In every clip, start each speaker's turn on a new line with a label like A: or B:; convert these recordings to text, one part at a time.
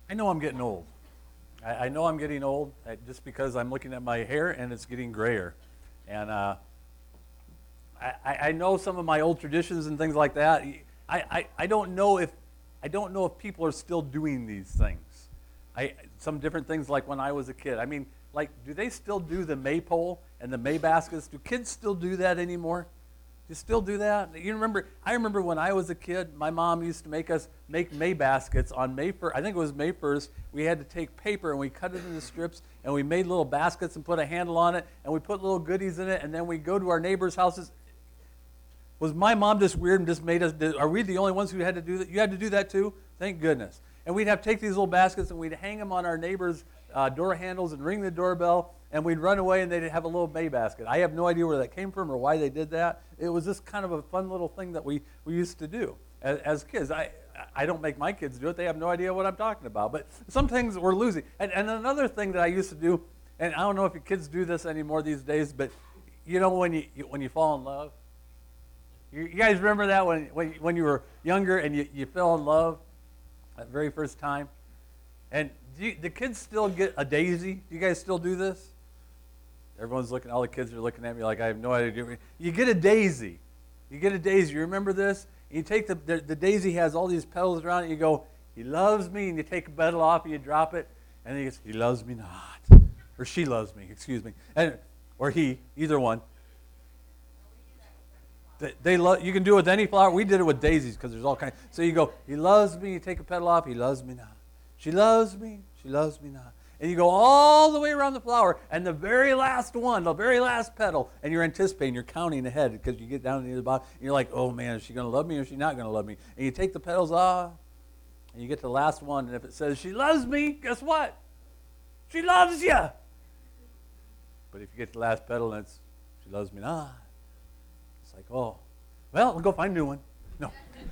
A: I know I'm getting old. I know I'm getting old just because I'm looking at my hair and it's getting grayer. And I know some of my old traditions and things like that. I don't know if people are still doing these things. Some different things like when I was a kid. I mean, like, do they still do the maypole and the may baskets? Do kids still do that anymore? Do you still do that? You remember? I remember when I was a kid, my mom used to make us make May baskets on May 1st. I think it was May 1st. We had to take paper and we cut it into strips and we made little baskets and put a handle on it and we put little goodies in it and then we go to our neighbors' houses. Was my mom just weird and just made us? Are we the only ones who had to do that? You had to do that too? Thank goodness. And we'd have to take these little baskets and we'd hang them on our neighbors' door handles and ring the doorbell. And we'd run away and they'd have a little May basket. I have no idea where that came from or why they did that. It was just kind of a fun little thing that we used to do as kids. I don't make my kids do it. They have no idea what I'm talking about. But some things we're losing. And another thing that I used to do, and I don't know if your kids do this anymore these days, but you know when you fall in love? You guys remember that when you were younger and you fell in love that very first time? And the kids still get a daisy? Do you guys still do this? Everyone's looking, all the kids are looking at me like I have no idea. You get a daisy. You get a daisy. You remember this? And you take the daisy has all these petals around it. You go, he loves me. And you take a petal off and you drop it. And he goes, he loves me not. Or she loves me, excuse me. Or he, either one. You can do it with any flower. We did it with daisies because there's all kinds. So you go, he loves me. You take a petal off. He loves me not. She loves me. She loves me not. And you go all the way around the flower, and the very last one, the very last petal, and you're anticipating, you're counting ahead because you get down to the bottom, and you're like, oh man, is she going to love me or is she not going to love me? And you take the petals off, and you get to the last one, and if it says she loves me, guess what? She loves you. But if you get to the last petal and it's she loves me not, it's like, oh, well, we'll go find a new one. No.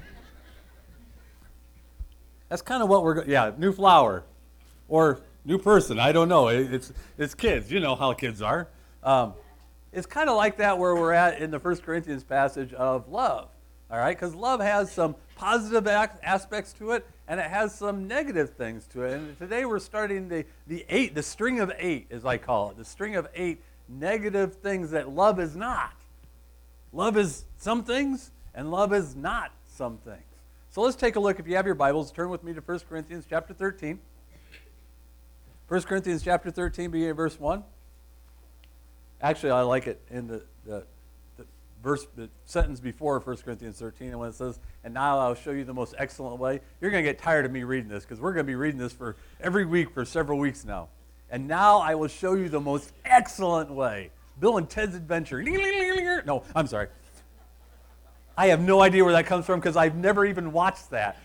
A: That's kind of what new flower. Or new person, I don't know. It's kids. You know how kids are. It's kind of like that where we're at in the 1 Corinthians passage of love. All right? Because love has some positive aspects to it, and it has some negative things to it. And today we're starting the string of 8, as I call it. The string of 8 negative things that love is not. Love is some things, and love is not some things. So let's take a look. If you have your Bibles, turn with me to 1 Corinthians chapter 13. 1 Corinthians chapter 13, beginning at verse 1. Actually, I like it in the sentence before 1 Corinthians 13, and when it says, and now I'll show you the most excellent way. You're going to get tired of me reading this, because we're going to be reading this for every week for several weeks now. And now I will show you the most excellent way. Bill and Ted's Adventure. No, I'm sorry. I have no idea where that comes from, because I've never even watched that.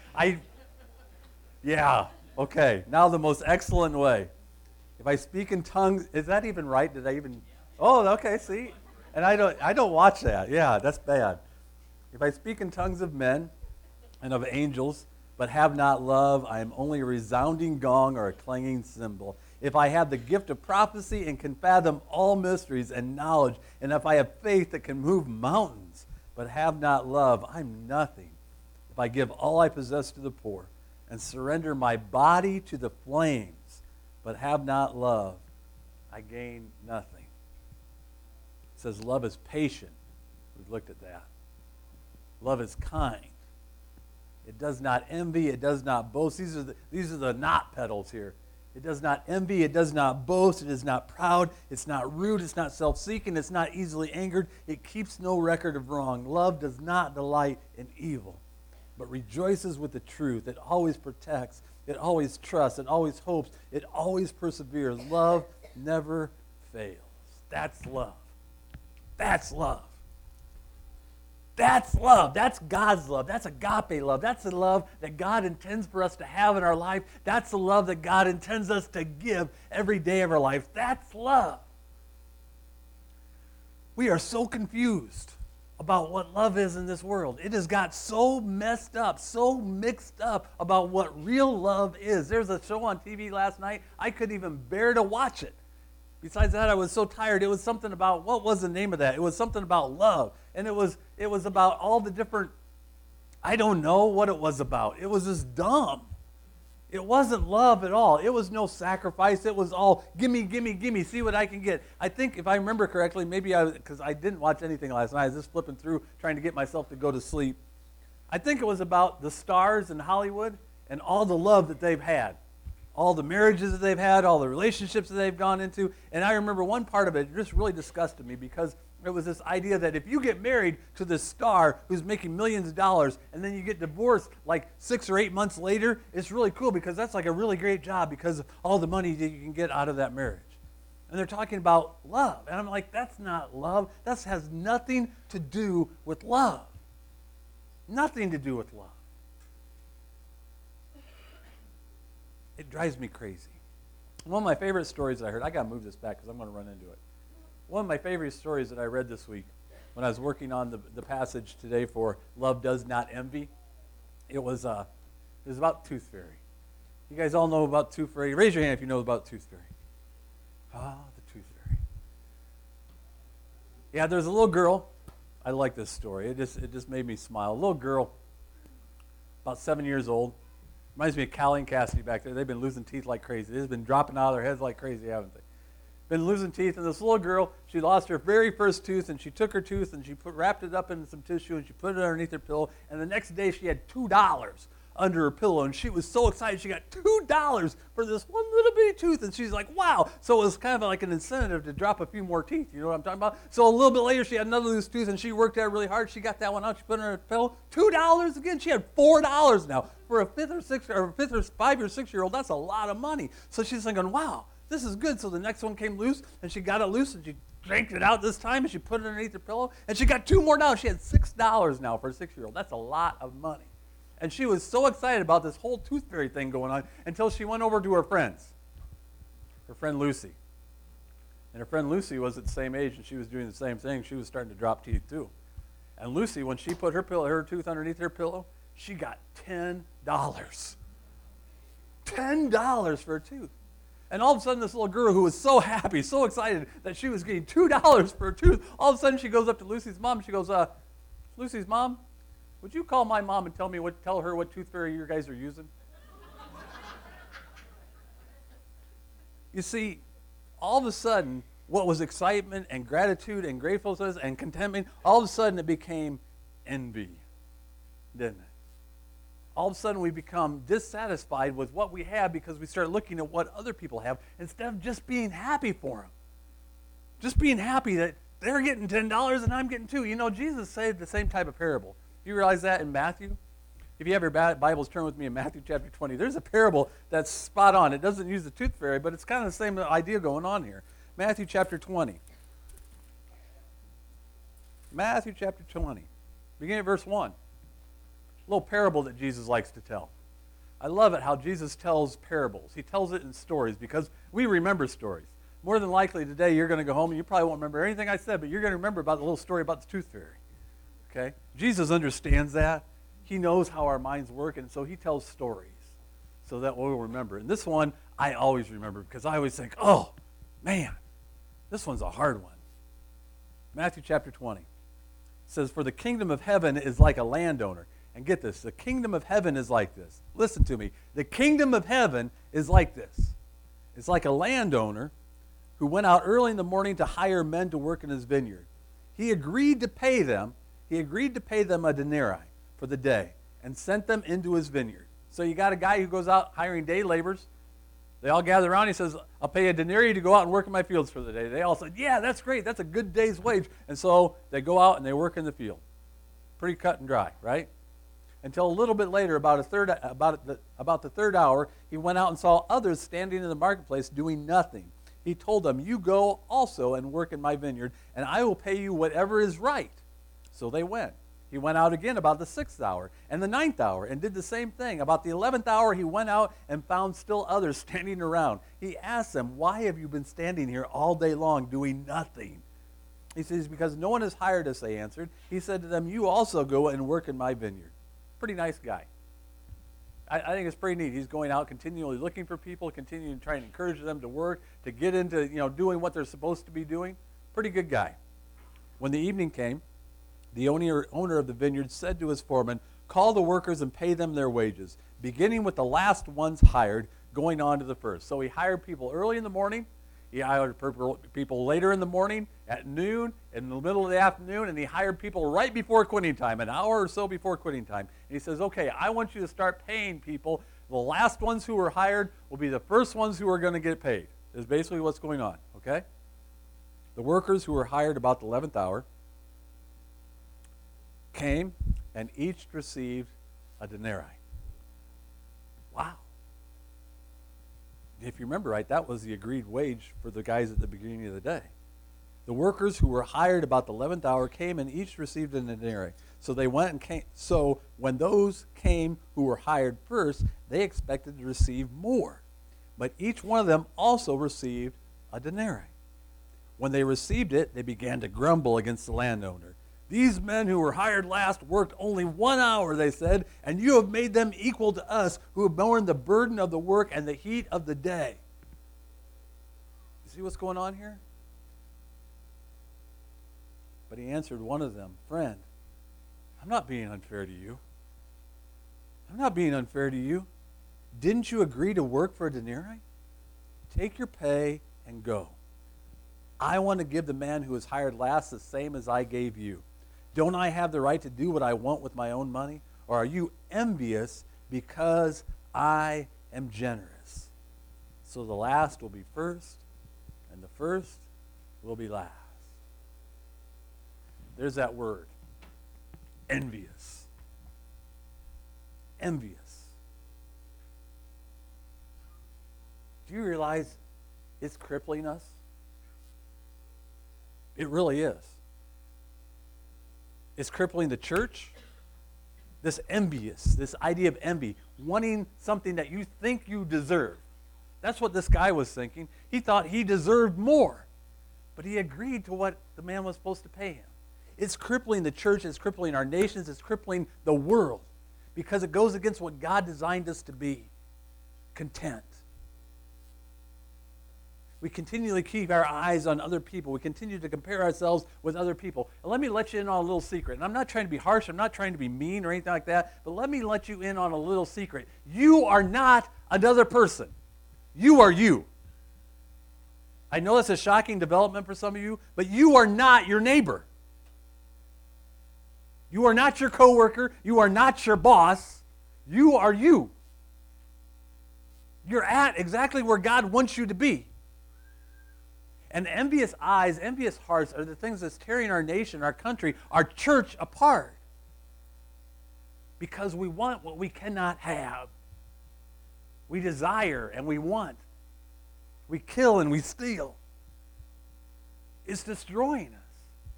A: Okay, now the most excellent way. If I speak in tongues, is that even right? Did I even? Oh, okay, see? And I don't watch that. Yeah, that's bad. If I speak in tongues of men and of angels, but have not love, I am only a resounding gong or a clanging cymbal. If I have the gift of prophecy and can fathom all mysteries and knowledge, and if I have faith that can move mountains, but have not love, I'm nothing. If I give all I possess to the poor, and surrender my body to the flames, but have not love, I gain nothing. It says love is patient. We've looked at that. Love is kind. It does not envy. It does not boast. These are the not petals here. It does not envy. It does not boast. It is not proud. It's not rude. It's not self-seeking. It's not easily angered. It keeps no record of wrong. Love does not delight in evil, but rejoices with the truth. It always protects. It always trusts. It always hopes. It always perseveres. Love never fails. That's love. That's love. That's love. That's God's love. That's agape love. That's the love that God intends for us to have in our life. That's the love that God intends us to give every day of our life. That's love. We are so confused about what love is in this world. It has got so messed up, so mixed up about what real love is. There's a show on TV last night. I couldn't even bear to watch it. Besides that, I was so tired. It was something about, what was the name of that? It was something about love. And it was about all the different, I don't know what it was about. It was just dumb. It wasn't love at all. It was no sacrifice. It was all, gimme, gimme, gimme, see what I can get. I think, if I remember correctly, because I didn't watch anything last night, I was just flipping through, trying to get myself to go to sleep. I think it was about the stars in Hollywood and all the love that they've had, all the marriages that they've had, all the relationships that they've gone into. And I remember one part of it just really disgusted me, because it was this idea that if you get married to this star who's making millions of dollars and then you get divorced like 6 or 8 months later, it's really cool, because that's like a really great job because of all the money that you can get out of that marriage. And they're talking about love. And I'm like, that's not love. That has nothing to do with love. Nothing to do with love. It drives me crazy. One of my favorite stories that I heard, I got to move this back because I'm going to run into it. One of my favorite stories that I read this week when I was working on the passage today for Love Does Not Envy, it was about Tooth Fairy. You guys all know about Tooth Fairy? Raise your hand if you know about Tooth Fairy. Ah, the Tooth Fairy. Yeah, there's a little girl. I like this story. It just made me smile. A little girl, about 7 years old. Reminds me of Callie and Cassidy back there. They've been losing teeth like crazy. They've been dropping out of their heads like crazy, haven't they? Been losing teeth. And this little girl, she lost her very first tooth, and she took her tooth and she wrapped it up in some tissue and she put it underneath her pillow. And the next day she had $2 under her pillow, and she was so excited. She got $2 for this one little bitty tooth, and she's like, wow. So it was kind of like an incentive to drop a few more teeth. You know what I'm talking about? So a little bit later, she had another loose tooth, and she worked at it really hard. She got that one out. She put it on her pillow. $2 again. She had $4 now. For a 5 or 6 year old, that's a lot of money. So she's thinking, wow, this is good. So the next one came loose, and she got it loose, and she drank it out this time, and she put it underneath her pillow, and she got $2 more. She had $6 now for a 6-year-old. That's a lot of money. And she was so excited about this whole Tooth Fairy thing going on until she went over to her friends, her friend Lucy. And her friend Lucy was at the same age, and she was doing the same thing. She was starting to drop teeth too. And Lucy, when she put her tooth underneath her pillow, she got $10. $10 for a tooth. And all of a sudden, this little girl who was so happy, so excited that she was getting $2 for a tooth, all of a sudden she goes up to Lucy's mom. She goes, Lucy's mom, would you call my mom and tell her what Tooth Fairy you guys are using? You see, all of a sudden, what was excitement and gratitude and gratefulness and contentment, all of a sudden it became envy, didn't it? All of a sudden we become dissatisfied with what we have because we start looking at what other people have instead of just being happy for them. Just being happy that they're getting $10 and I'm getting $2. You know, Jesus said the same type of parable. You realize that in Matthew? If you have your Bibles, turn with me in Matthew chapter 20. There's a parable that's spot on. It doesn't use the Tooth Fairy, but it's kind of the same idea going on here. Matthew chapter 20. Matthew chapter 20. Beginning at verse 1. A little parable that Jesus likes to tell. I love it how Jesus tells parables. He tells it in stories because we remember stories. More than likely today you're going to go home and you probably won't remember anything I said, but you're going to remember about the little story about the Tooth Fairy. Okay? Jesus understands that. He knows how our minds work, and so he tells stories so that we'll remember. And this one I always remember because I always think, oh, man, this one's a hard one. Matthew chapter 20. It says, for the kingdom of heaven is like a landowner. And get this, the kingdom of heaven is like this. Listen to me. The kingdom of heaven is like this. It's like a landowner who went out early in the morning to hire men to work in his vineyard. He agreed to pay them a denarii for the day and sent them into his vineyard. So you got a guy who goes out hiring day laborers. They all gather around. He says, I'll pay a denarii to go out and work in my fields for the day. They all said, yeah, that's great. That's a good day's wage. And so they go out and they work in the field. Pretty cut and dry, right? Until a little bit later, about the third hour, he went out and saw others standing in the marketplace doing nothing. He told them, you go also and work in my vineyard, and I will pay you whatever is right. So they went. He went out again about the 6th hour and the 9th hour and did the same thing. About the 11th hour, he went out and found still others standing around. He asked them, why have you been standing here all day long doing nothing? He says, because no one has hired us, they answered. He said to them, you also go and work in my vineyard. Pretty nice guy. I think it's pretty neat. He's going out continually looking for people, continuing to try and encourage them to work, to get into doing what they're supposed to be doing. Pretty good guy. When the evening came, the owner of the vineyard said to his foreman, Call the workers and pay them their wages, beginning with the last ones hired, going on to the first. So he hired people early in the morning. He hired people later in the morning, at noon, in the middle of the afternoon, and he hired people right before quitting time, an hour or so before quitting time. And he says, okay, I want you to start paying people. The last ones who were hired will be the first ones who are going to get paid, is basically what's going on, okay? The workers who were hired about the 11th hour came and each received a denarii. Wow. If you remember right, that was the agreed wage for the guys at the beginning of the day. The workers who were hired about the 11th hour came and each received a denarii. So they went and came. So when those came who were hired first, they expected to receive more. But each one of them also received a denarii. When they received it, they began to grumble against the landowner. These men who were hired last worked only 1 hour, they said, and you have made them equal to us who have borne the burden of the work and the heat of the day. You see what's going on here? But he answered one of them, friend, I'm not being unfair to you. I'm not being unfair to you. Didn't you agree to work for a denarii? Take your pay and go. I want to give the man who was hired last the same as I gave you. Don't I have the right to do what I want with my own money? Or are you envious because I am generous? So the last will be first, and the first will be last. There's that word, envious. Envious. Do you realize it's crippling us? It really is. It's crippling the church. This idea of envy, wanting something that you think you deserve. That's what this guy was thinking. He thought he deserved more, but he agreed to what the man was supposed to pay him. It's crippling the church, it's crippling our nations, it's crippling the world because it goes against what God designed us to be, content. We continually keep our eyes on other people. We continue to compare ourselves with other people. And let me let you in on a little secret. And I'm not trying to be harsh. I'm not trying to be mean or anything like that. But let me let you in on a little secret. You are not another person. You are you. I know that's a shocking development for some of you, but you are not your neighbor. You are not your coworker. You are not your boss. You are you. You're at exactly where God wants you to be. And envious eyes, envious hearts are the things that's tearing our nation, our country, our church apart. Because we want what we cannot have. We desire and we want. We kill and we steal. It's destroying us.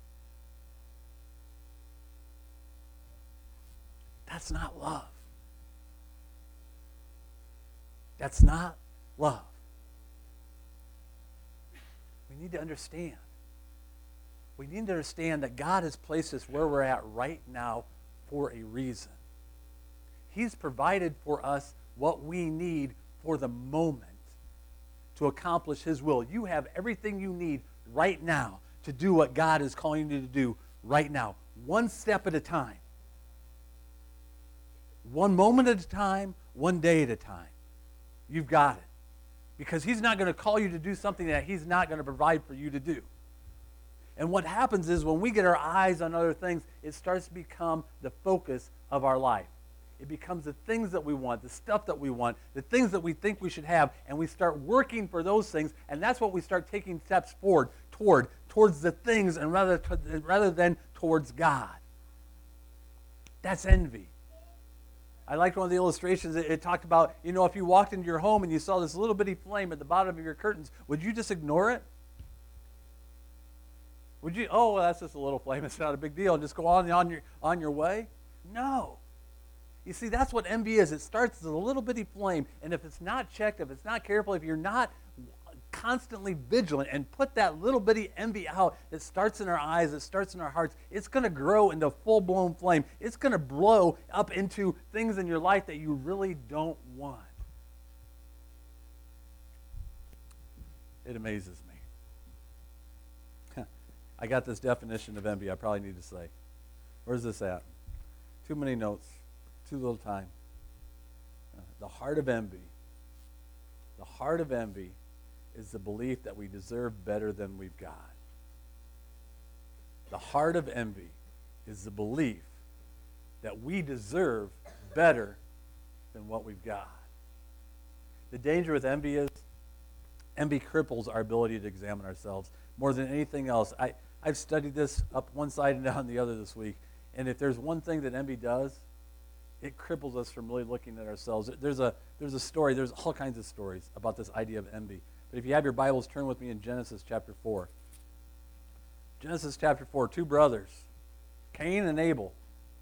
A: That's not love. That's not love. We need to understand. We need to understand that God has placed us where we're at right now for a reason. He's provided for us what we need for the moment to accomplish His will. You have everything you need right now to do what God is calling you to do right now. One step at a time. One moment at a time, one day at a time. You've got it. Because He's not going to call you to do something that He's not going to provide for you to do. And what happens is when we get our eyes on other things, it starts to become the focus of our life. It becomes the things that we want, the stuff that we want, the things that we think we should have, and we start working for those things, and that's what we start taking steps forward towards the things, and rather than towards God. That's envy. I liked one of the illustrations. It talked about, if you walked into your home and you saw this little bitty flame at the bottom of your curtains, would you just ignore it? Would you, well, that's just a little flame. It's not a big deal. And just go on your way? No. You see, that's what envy is. It starts as a little bitty flame, and if it's not checked, if it's not careful, if you're not constantly vigilant and put that little bitty envy out that starts in our eyes, that starts in our hearts, it's going to grow into full-blown flame. It's going to blow up into things in your life that you really don't want. It amazes me. I got this definition of envy I probably need to say. Where's this at? Too many notes. too little time. The heart of envy. The heart of envy is the belief that we deserve better than we've got. The heart of envy is the belief that we deserve better than what we've got. The danger with envy is envy cripples our ability to examine ourselves more than anything else. I've studied this up one side and down the other this week, and if there's one thing that envy does, it cripples us from really looking at ourselves. There's a story, there's all kinds of stories about this idea of envy. But if you have your Bibles, turn with me in Genesis chapter 4. Genesis chapter 4, two brothers, Cain and Abel.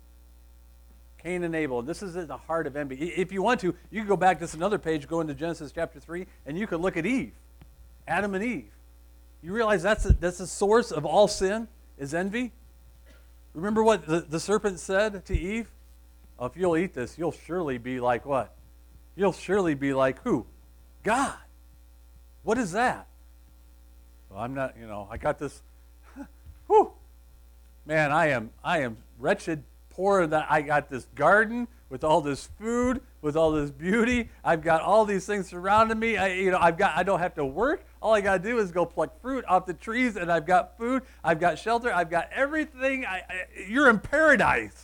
A: Cain and Abel. This is at the heart of envy. If you want to, you can go back just another page, go into Genesis chapter 3, and you could look at Eve, Adam and Eve. You realize that's the source of all sin, is envy? Remember what the serpent said to Eve? Oh, if you'll eat this, you'll surely be like what? You'll surely be like who? God. What is that? Well, I'm not, I got this. Whew. Man, I am wretched, poor, that I got this garden with all this food, with all this beauty. I've got all these things surrounding me. I don't have to work. All I got to do is go pluck fruit off the trees, and I've got food. I've got shelter. I've got everything. You're in paradise.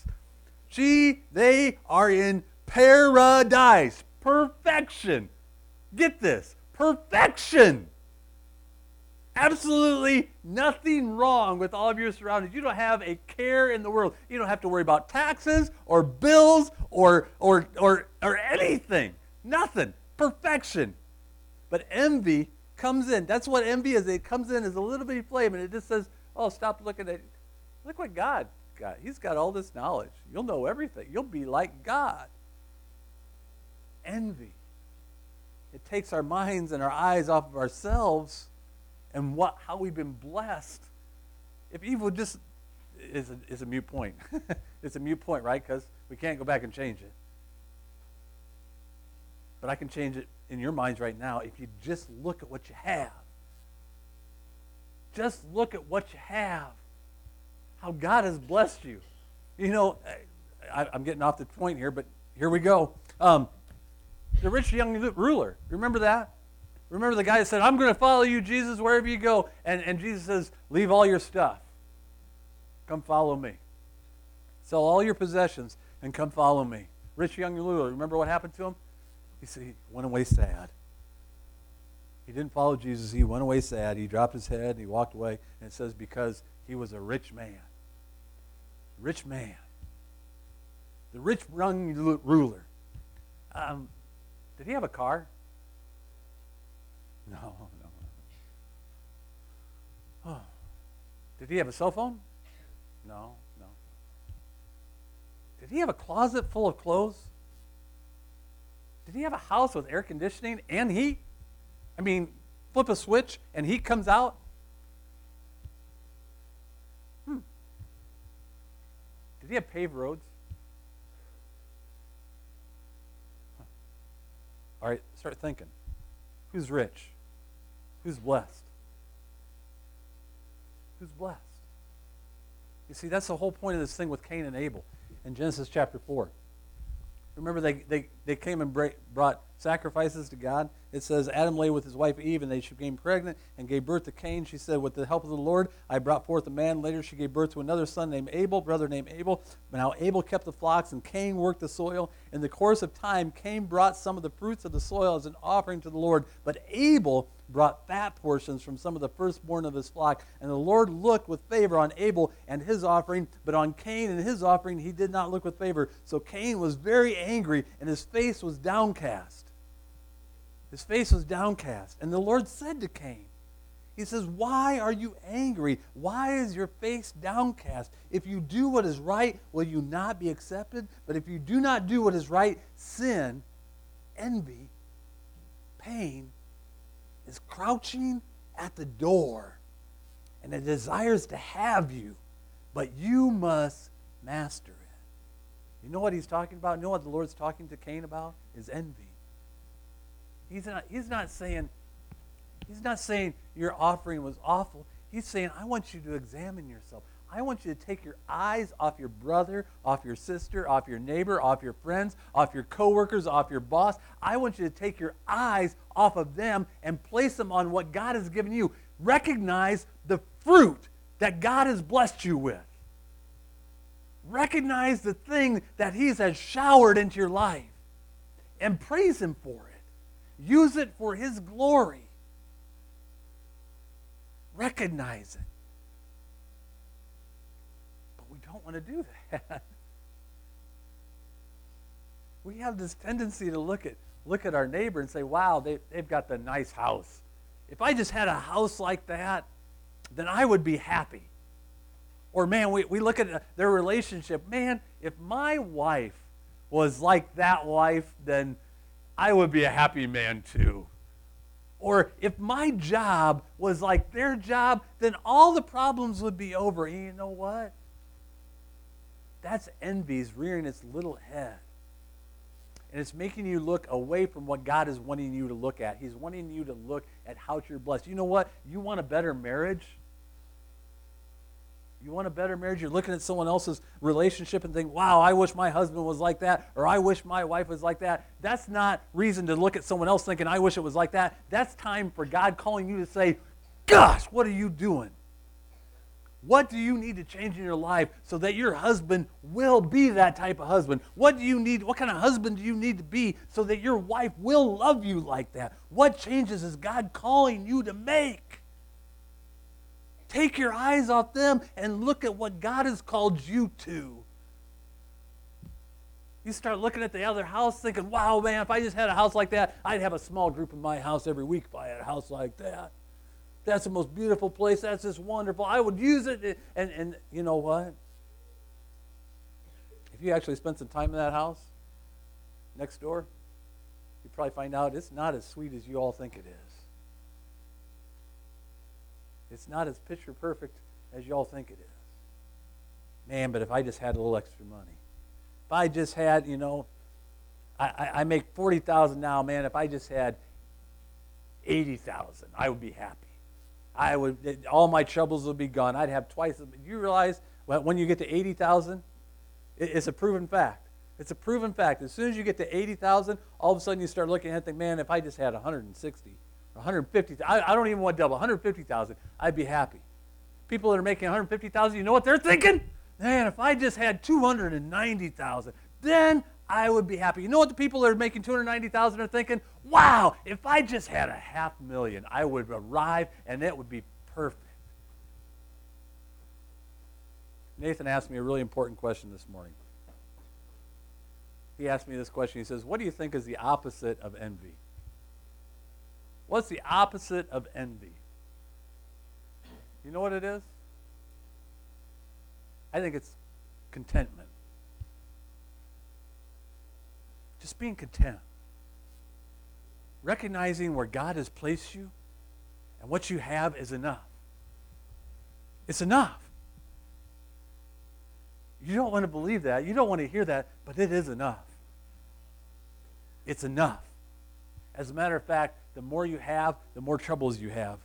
A: They are in paradise. Perfection. Get this. Perfection. Absolutely nothing wrong with all of your surroundings. You don't have a care in the world. You don't have to worry about taxes or bills or anything. Nothing. Perfection. But envy comes in. That's what envy is. It comes in as a little bitty flame, and it just says, oh, stop looking at it. Look what God got. He's got all this knowledge. You'll know everything. You'll be like God. Envy. It takes our minds and our eyes off of ourselves and how we've been blessed. If evil just is a moot point. It's a moot point, right? Because we can't go back and change it. But I can change it in your minds right now if you just look at what you have. Just look at what you have. How God has blessed you. I'm getting off the point here, but here we go. The rich young ruler. Remember that? Remember the guy that said, I'm going to follow you, Jesus, wherever you go. And Jesus says, leave all your stuff. Come follow me. Sell all your possessions and come follow me. Rich young ruler. Remember what happened to him? He said he went away sad. He didn't follow Jesus. He went away sad. He dropped his head and he walked away. And it says because he was a rich man. Rich man. The rich young ruler. Did he have a car? No. Oh. Did he have a cell phone? No. Did he have a closet full of clothes? Did he have a house with air conditioning and heat? I mean, flip a switch and heat comes out? Did he have paved roads? All right, start thinking. Who's rich? Who's blessed? Who's blessed? You see, that's the whole point of this thing with Cain and Abel in Genesis chapter 4. Remember, they came and brought sacrifices to God. It says, Adam lay with his wife Eve, and they became pregnant and gave birth to Cain. She said, with the help of the Lord, I brought forth a man. Later she gave birth to another son named Abel, brother named Abel. But now Abel kept the flocks, and Cain worked the soil. In the course of time, Cain brought some of the fruits of the soil as an offering to the Lord. But Abel brought fat portions from some of the firstborn of his flock. And the Lord looked with favor on Abel and his offering, but on Cain and his offering he did not look with favor. So Cain was very angry, and his face was downcast. His face was downcast. And the Lord said to Cain, he says, why are you angry? Why is your face downcast? If you do what is right, will you not be accepted? But if you do not do what is right, sin, envy, pain, is crouching at the door, and it desires to have you, but you must master it. You know what he's talking about? You know what the Lord's talking to Cain about? Is envy. He's not saying your offering was awful. He's saying, I want you to examine yourself. I want you to take your eyes off your brother, off your sister, off your neighbor, off your friends, off your coworkers, off your boss. I want you to take your eyes off of them and place them on what God has given you. Recognize the fruit that God has blessed you with. Recognize the thing that He has showered into your life and praise Him for it. Use it for His glory. Recognize it. But we don't want to do that. We have this tendency to look at our neighbor and say, wow, they've got the nice house. If I just had a house like that, then I would be happy. Or, man, we look at their relationship. Man, if my wife was like that wife, then I would be a happy man too. Or if my job was like their job, then all the problems would be over. And you know what? That's envy's rearing its little head. And it's making you look away from what God is wanting you to look at. He's wanting you to look at how you're blessed. You know what? You want a better marriage? You want a better marriage? You're looking at someone else's relationship and think, wow, I wish my husband was like that, or I wish my wife was like that. That's not reason to look at someone else thinking, I wish it was like that. That's time for God calling you to say, gosh, what are you doing? What do you need to change in your life so that your husband will be that type of husband? What do you need? What kind of husband do you need to be so that your wife will love you like that? What changes is God calling you to make? Take your eyes off them and look at what God has called you to. You start looking at the other house thinking, wow, man, if I just had a house like that, I'd have a small group in my house every week if I had a house like that. That's the most beautiful place. That's just wonderful. I would use it. And you know what? If you actually spend some time in that house next door, you probably find out it's not as sweet as you all think it is. It's not as picture perfect as you all think it is. Man, but if I just had a little extra money. If I just had, I make $40,000 now, man. If I just had $80,000, I would be happy. All my troubles would be gone. I'd have twice. Do you realize when you get to $80,000, it's a proven fact. It's a proven fact. As soon as you get to $80,000, all of a sudden you start looking at it and think, man, if I just had 160, 150, I don't even want double, 150,000, I'd be happy. People that are making 150,000, you know what they're thinking? Man, if I just had 290,000, then I would be happy. You know what the people that are making 290,000 are thinking? Wow, if I just had $500,000, I would arrive and it would be perfect. Nathan asked me a really important question this morning. He asked me this question. He says, what do you think is the opposite of envy? What's the opposite of envy? You know what it is? I think it's contentment. Just being content. Recognizing where God has placed you and what you have is enough. It's enough. You don't want to believe that. You don't want to hear that, but it is enough. It's enough. As a matter of fact, the more you have, the more troubles you have.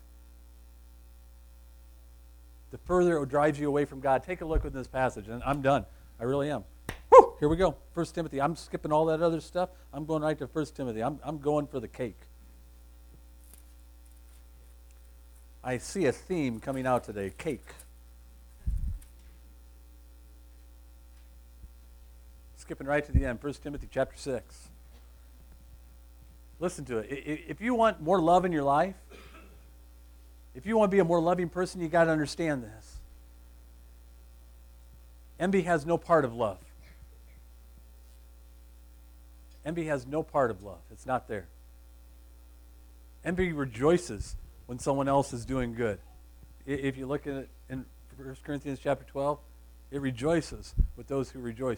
A: The further it drives you away from God. Take a look at this passage, and I'm done. I really am. Woo! Here we go. 1 Timothy. I'm skipping all that other stuff. I'm going right to 1 Timothy. I'm going for the cake. I see a theme coming out today. Cake. Skipping right to the end. 1 Timothy chapter 6. Listen to it. If you want more love in your life, if you want to be a more loving person, you got to understand this. Envy has no part of love. Envy has no part of love. It's not there. Envy rejoices when someone else is doing good. If you look at it in 1 Corinthians chapter 12, it rejoices with those who rejoice